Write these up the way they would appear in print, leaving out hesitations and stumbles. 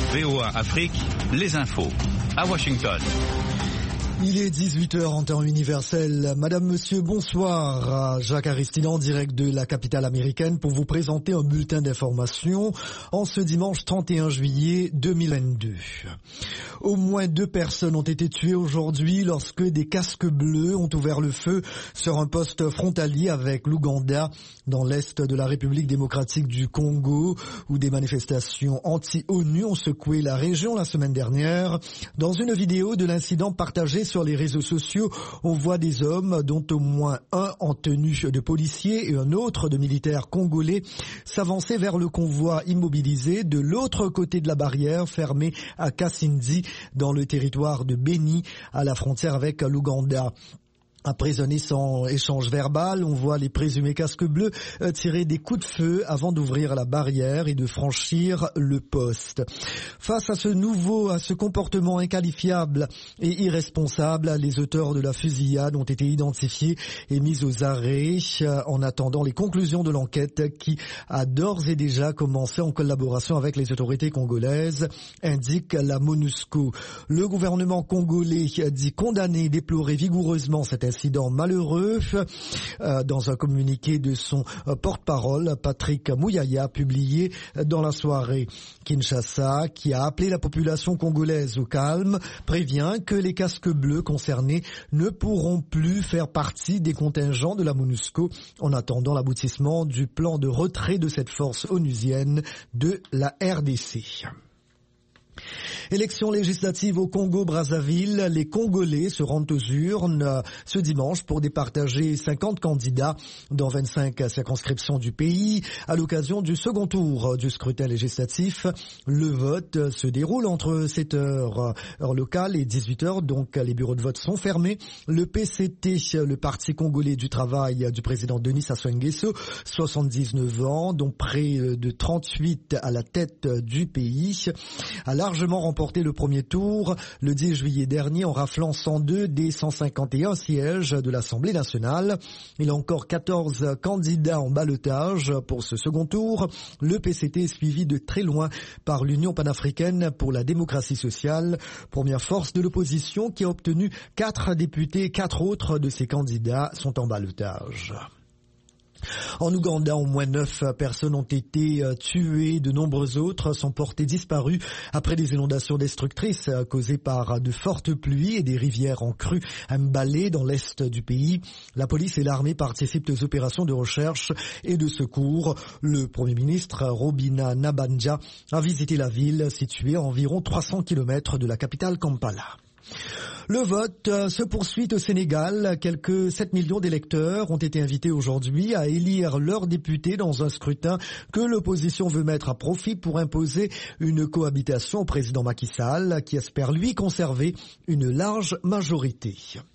VOA Afrique, les infos. À Washington. Il est 18h en temps universel. Madame, monsieur, bonsoir. Jacques Aristide en direct de la capitale américaine pour vous présenter un bulletin d'information en ce dimanche 31 juillet 2022. Au moins 2 personnes ont été tuées aujourd'hui lorsque des casques bleus ont ouvert le feu sur un poste frontalier avec l'Ouganda dans l'est de la République démocratique du Congo où des manifestations anti-ONU ont secoué la région la semaine dernière. Dans une vidéo de l'incident partagée sur les réseaux sociaux, on voit des hommes, dont au moins un en tenue de policier et un autre de militaire congolais, s'avancer vers le convoi immobilisé de l'autre côté de la barrière fermée à Kasindi, dans le territoire de Beni, à la frontière avec l'Ouganda. Après un échange verbal, on voit les présumés casques bleus tirer des coups de feu avant d'ouvrir la barrière et de franchir le poste. Face à ce comportement inqualifiable et irresponsable, les auteurs de la fusillade ont été identifiés et mis aux arrêts en attendant les conclusions de l'enquête qui a d'ores et déjà commencé en collaboration avec les autorités congolaises, indique la MONUSCO. Le gouvernement congolais dit condamner et déplorer vigoureusement cet incident malheureux. Dans un communiqué de son porte-parole, Patrick Mouyaya, publié dans la soirée. Kinshasa, qui a appelé la population congolaise au calme, prévient que les casques bleus concernés ne pourront plus faire partie des contingents de la MONUSCO en attendant l'aboutissement du plan de retrait de cette force onusienne de la RDC. Élections législatives au Congo-Brazzaville, les Congolais se rendent aux urnes ce dimanche pour départager 50 candidats dans 25 circonscriptions du pays. À l'occasion du second tour du scrutin législatif, le vote se déroule entre 7h heure locale et 18h, donc les bureaux de vote sont fermés. Le PCT, le Parti congolais du travail du président Denis Sassou Nguesso, 79 ans, dont près de 38 à la tête du pays, a largement remporté le premier tour le 10 juillet dernier en raflant 102 des 151 sièges de l'Assemblée nationale. Il y a encore 14 candidats en ballotage pour ce second tour. Le PCT est suivi de très loin par l'Union panafricaine pour la démocratie sociale, première force de l'opposition qui a obtenu 4 députés. 4 autres de ses candidats sont en ballotage. En Ouganda, au moins 9 personnes ont été tuées, de nombreuses autres sont portées disparues après des inondations destructrices causées par de fortes pluies et des rivières en crue à Mbale dans l'est du pays. La police et l'armée participent aux opérations de recherche et de secours. Le Premier ministre Robina Nabanja a visité la ville située à environ 300 km de la capitale Kampala. Le vote se poursuit au Sénégal. Quelques 7 millions d'électeurs ont été invités aujourd'hui à élire leurs députés dans un scrutin que l'opposition veut mettre à profit pour imposer une cohabitation au président Macky Sall, qui espère lui conserver une large majorité.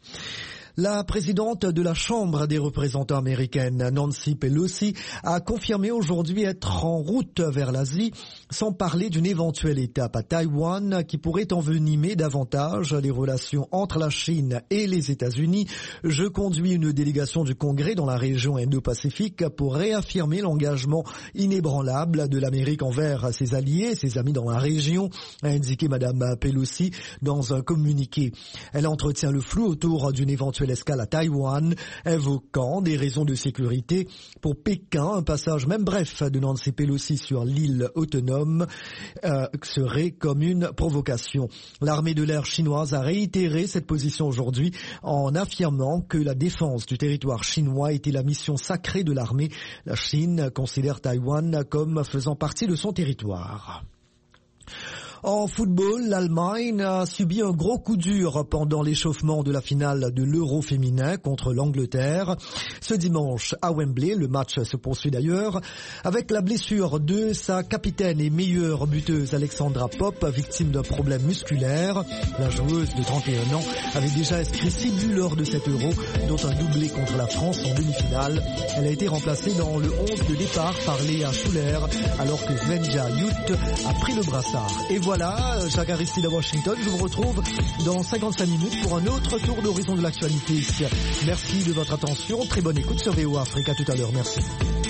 La présidente de la Chambre des représentants américaine, Nancy Pelosi, a confirmé aujourd'hui être en route vers l'Asie, sans parler d'une éventuelle étape à Taïwan qui pourrait envenimer davantage les relations entre la Chine et les États-Unis. Je conduis une délégation du Congrès dans la région Indo-Pacifique pour réaffirmer l'engagement inébranlable de l'Amérique envers ses alliés et ses amis dans la région, a indiqué Madame Pelosi dans un communiqué. Elle entretient le flou autour d'une éventuelle escale à Taïwan, invoquant des raisons de sécurité. Pour Pékin, un passage même bref de Nancy Pelosi sur l'île autonome serait comme une provocation. L'armée de l'air chinoise a réitéré cette position aujourd'hui en affirmant que la défense du territoire chinois était la mission sacrée de l'armée. La Chine considère Taïwan comme faisant partie de son territoire. En football, l'Allemagne a subi un gros coup dur pendant l'échauffement de la finale de l'Euro féminin contre l'Angleterre. Ce dimanche à Wembley, le match se poursuit d'ailleurs avec la blessure de sa capitaine et meilleure buteuse Alexandra Popp, victime d'un problème musculaire. La joueuse de 31 ans avait déjà inscrit 6 buts lors de cet Euro, dont un doublé contre la France en demi-finale. Elle a été remplacée dans le 11 de départ par Léa Schuller, alors que Svenja Jut a pris le brassard. Et voilà, Jacques Aristide à Washington. Je vous retrouve dans 55 minutes pour un autre tour d'horizon de l'actualité. Merci de votre attention. Très bonne écoute sur VOA Afrique. À tout à l'heure. Merci.